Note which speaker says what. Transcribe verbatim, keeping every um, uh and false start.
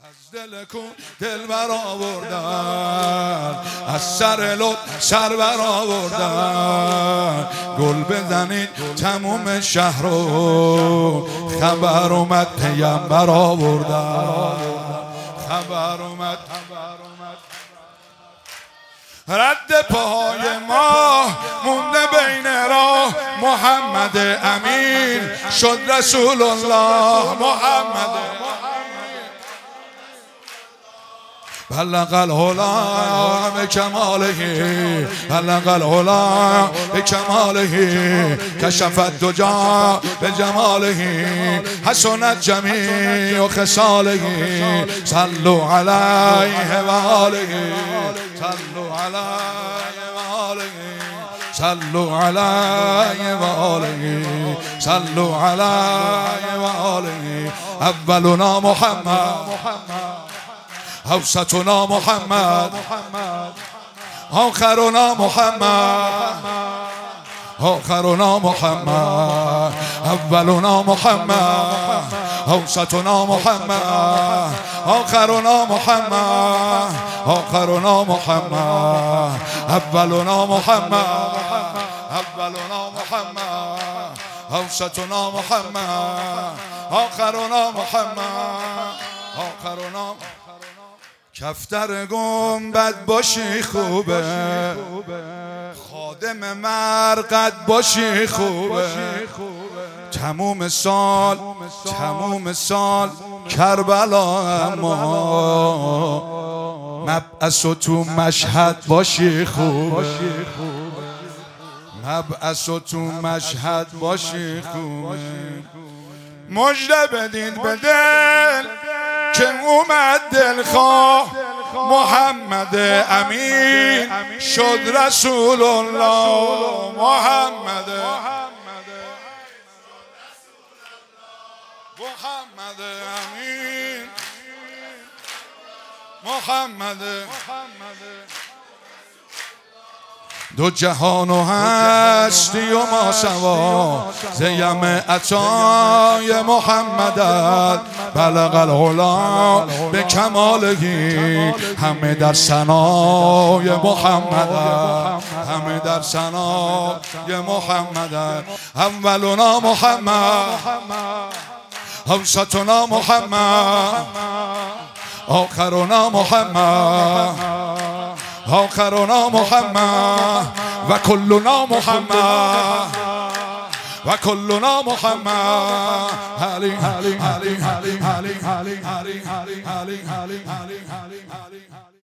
Speaker 1: از دل کو دل بر آوردن، از سر لط سر بر آوردن. گل بزنید تموم شهر رو، خبر اومد پیامبر آوردن. خبر اومد رد پاهای ما مونده بین راه، محمد امین شد رسول الله. محمد بلغ العلا بکماله، بلغ العلا بکماله، کشف الدجا بجماله، حسنت جمیع خصاله. صلوا علیه و آله، صلوا علیه و آله، صلوا علیه و آله، صلوا علیه و آله. اولنا محمد، اوسطنا محمد، آخرنا محمد، آخرنا محمد. اولنا محمد، اوسطنا محمد، آخرنا محمد، آخرنا محمد. اولنا محمد، اولنا محمد، اوسطنا محمد، آخرنا محمد، آخرنا. کفتر گنبد باشی خوبه، خادم مرقد باشی خوبه. تموم سال تموم سال کربلا، اما مبعث و تو مشهد باشی خوبه. مبعث و تو مشهد باشی خوبه. مژده بدین به دل که اومد دلخواه، محمد امین شد رسول الله. محمد محمد امین، محمد. دو جهان و هستی و ما سوا، زیم عطای محمدت. بلغ العلا به کمالهی، همه در ثنای محمدت، همه در ثنای محمدت. اولنا محمد، اوسطنا محمد، آخرنا محمد، آخرنا محمد. و کلنا محمد، و کلنا محمد. علی علی علی علی علی علی علی علی علی علی علی علی.